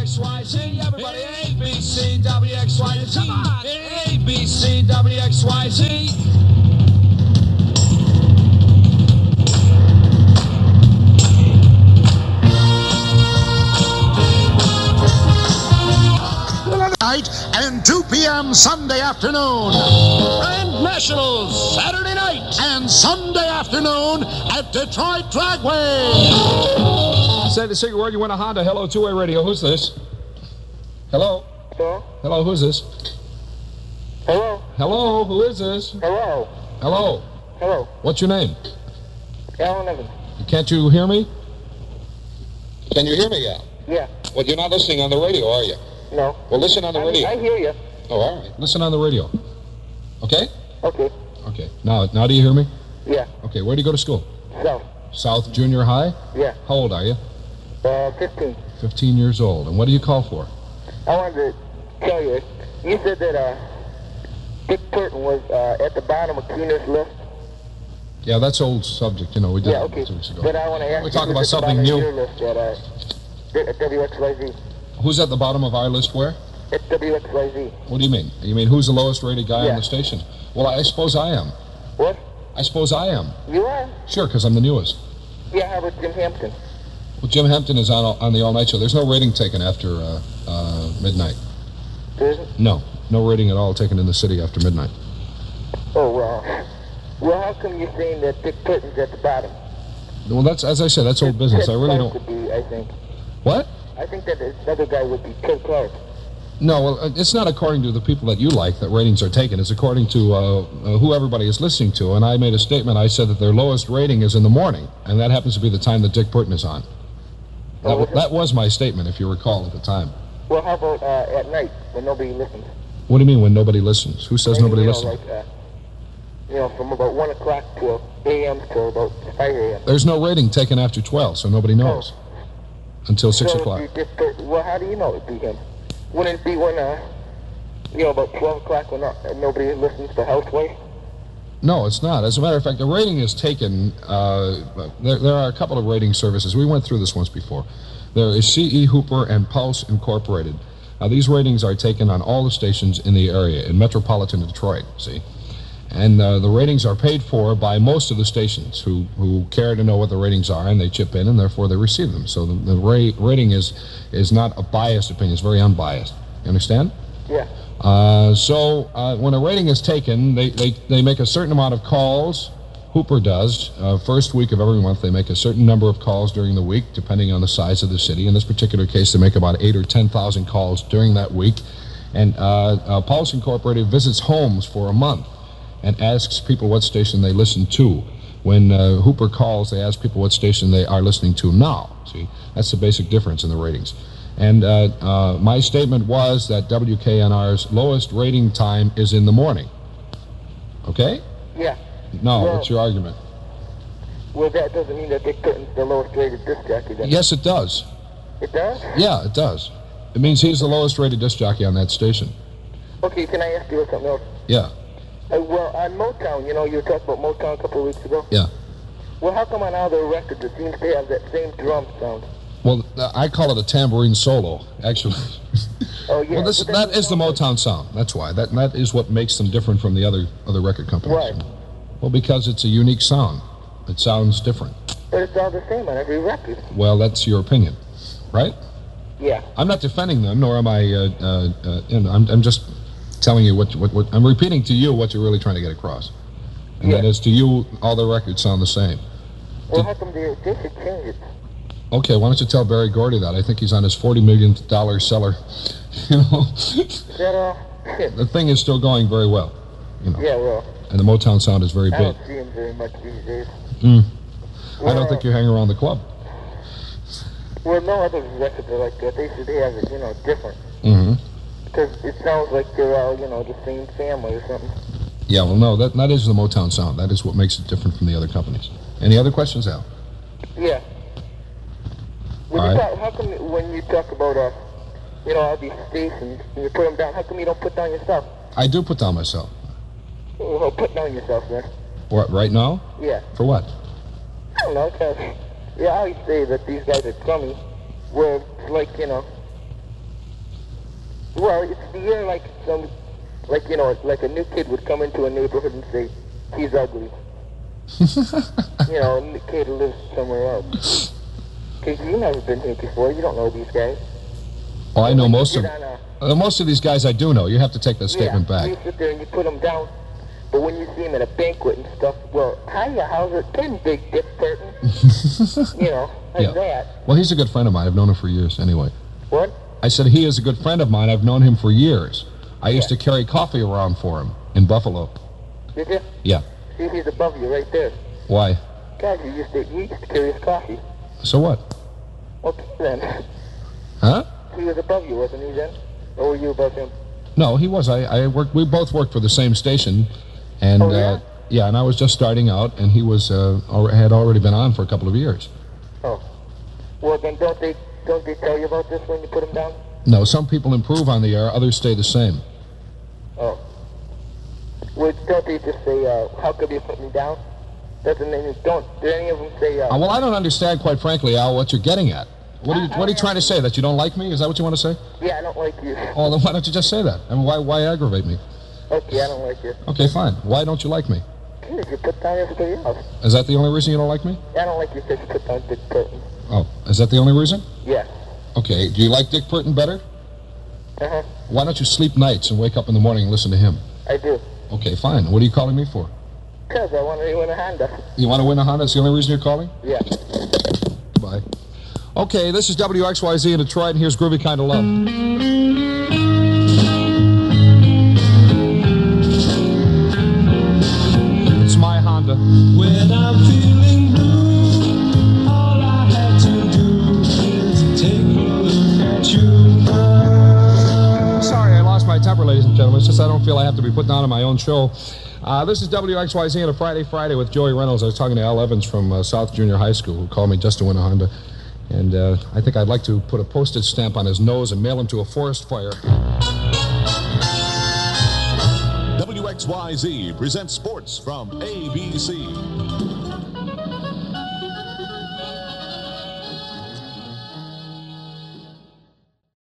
WXYZ, everybody, ABC, WXYZ, come on, ABC, WXYZ. Night and 2 p.m. Sunday afternoon. And Nationals, Saturday night. And Sunday afternoon at Detroit Dragway. Say the secret word. You win a Honda. Hello, two-way radio. Who's this? Hello? Hello? Hello, who's this? Hello? Hello, who is this? Hello? Hello? Hello? What's your name? Alan Evans. Can't you hear me? Can you hear me, Al? Yeah. Well, you're not listening on the radio, are you? No. Well, listen on the radio. I hear you. Oh, all right. Listen on the radio. Okay? Okay. Okay. Now do you hear me? Yeah. Okay, where do you go to school? South. South Junior High? Yeah. How old are you? 15. 15 years old. And what do you call for? I wanted to tell you, you said that Dick Turton was at the bottom of Keener's list. Yeah, that's old subject. You know, we did Yeah, it okay. 2 weeks ago. But I want to ask We you, talk about who's at the something bottom new. of your list at WXYZ. Who's at the bottom of our list where? At WXYZ. What do you mean? You mean who's the lowest rated guy Yeah. on the station? Well, I suppose I am. What? I suppose I am. You are? Sure, because I'm the newest. Yeah, how about Jim Hampton? Well, Jim Hampton is on the all-night show. There's no rating taken after midnight. There isn't? No rating at all taken in the city after midnight. Oh, well. Well, how come you're saying that Dick Turton's at the bottom? Well, that's, as I said, that's old business. I really don't... Would be, I think. What? I think that this other guy would be Ted Clark. No, well, it's not according to the people that you like that ratings are taken. It's according to who everybody is listening to. And I made a statement. I said that their lowest rating is in the morning, and that happens to be the time that Dick Turton is on. That was my statement, if you recall, at the time. Well, how about at night when nobody listens? What do you mean when nobody listens? Who says nobody listens? Like, from about 1 o'clock to a.m. till about 5 a.m. There's no rating taken after 12, so nobody knows. Until 6 o'clock. Well, how do you know it'd be him? Wouldn't it be when, about 12 o'clock when nobody listens to Housewife? No, it's not. As a matter of fact, the rating is taken, there are a couple of rating services. We went through this once before. There is C.E. Hooper and Pulse Incorporated. Now, these ratings are taken on all the stations in the area, in metropolitan Detroit, see? And the ratings are paid for by most of the stations who care to know what the ratings are, and they chip in, and therefore they receive them. So the rating is not a biased opinion. It's very unbiased. You understand? Yeah. So when a rating is taken, they make a certain amount of calls. Hooper does. First week of every month, they make a certain number of calls during the week, depending on the size of the city. In this particular case, they make about 8,000 or 10,000 calls during that week. And Pulse Incorporated visits homes for a month and asks people what station they listen to. When Hooper calls, they ask people what station they are listening to now. See, that's the basic difference in the ratings. And my statement was that WKNR's lowest rating time is in the morning. Okay? Yeah. No, what's your argument? Well, that doesn't mean that Dick Turton's the lowest rated disc jockey then. Yes, it does. It does? Yeah, it does. It means he's the lowest rated disc jockey on that station. Okay, can I ask you something else? Yeah. Well, on Motown, you were talking about Motown a couple of weeks ago. Yeah. Well, how come on all their records it seems to have that same drum sound? Well, I call it a tambourine solo, actually. Oh, yeah. Well, that is the Motown sound. That's why. That is what makes them different from the other record companies. Right. Well, because it's a unique sound. It sounds different. But it's all the same on every record. Well, that's your opinion, right? Yeah. I'm not defending them, nor am I. I'm just telling you what I'm repeating to you what you're really trying to get across, and that is to you all the records sound the same. Well, how come they should change it? Okay, why don't you tell Barry Gordy that? I think he's on his $40 million seller. Is that all? The thing is still going very well. Yeah, well. And the Motown sound is very big. I don't see him very much these days. Well, I don't think you hang around the club. Well, no other records are like that. They should have it, different. Mm-hmm. Because it sounds like they're all, the same family or something. Yeah, well, no, that is the Motown sound. That is what makes it different from the other companies. Any other questions, Al? Yeah. How come when you talk about, all these stations, and you put them down, how come you don't put down yourself? I do put down myself. Well, put down yourself, then. What, right now? Yeah. For what? I don't know, because, I always say that these guys are crummy. Well, it's like, Well, it's the year like you know, like a new kid would come into a neighborhood and say, he's ugly. You know, a new kid lives somewhere else. Because you've never been here before. You don't know these guys. Oh, I know When you most get of most of these guys I do know. You have to take that statement yeah, back. you sit there and you put them down. But when you see him at a banquet and stuff, well, hiya, how's it been, Big Dick Burton? You know, like that. Well, he's a good friend of mine. I've known him for years anyway. What? I said he is a good friend of mine. I've known him for years. I used to carry coffee around for him in Buffalo. Did you? Yeah. See, he's above you right there. Why? God, you used to carry his coffee. So what? Okay, then. Huh? He was above you, wasn't he, then? Or were you above him? No, he was. I worked. We both worked for the same station, and Oh, yeah? yeah, and I was just starting out, and he was had already been on for a couple of years. Oh. Well, then don't they tell you about this when you put him down? No, some people improve on the air, others stay the same. Oh. Well, don't they just say, how come you put me down? Did any of them say, Well, I don't understand, quite frankly, Al, what you're getting at. What are you trying to say? That you don't like me? Is that what you want to say? yeah, I don't like you. Oh, then why don't you just say that? I mean, why aggravate me? Okay, I don't like you. Okay, fine. Why don't you like me? Because you put down everybody else. Is that the only reason you don't like me? I don't like you because you put down Dick Burton. Oh, is that the only reason? Yeah. Okay, do you like Dick Burton better? Uh-huh. Why don't you sleep nights and wake up in the morning and listen to him? I do. Okay, fine. What are you calling me for? Because I want to win a Honda. You want to win a Honda? That's the only reason you're calling? Yeah. Goodbye. Okay, this is WXYZ in Detroit, and here's Groovy Kind of Love. It's my Honda. When I'm feeling blue, all I have to do is take a look at you. Sorry, I lost my temper, ladies and gentlemen. It's just I don't feel I have to be put down on my own show. This is WXYZ on a Friday with Joey Reynolds. I was talking to Al Evans from South Junior High School, who called me just to win a Honda. And I think I'd like to put a postage stamp on his nose and mail him to a forest fire. WXYZ presents sports from ABC.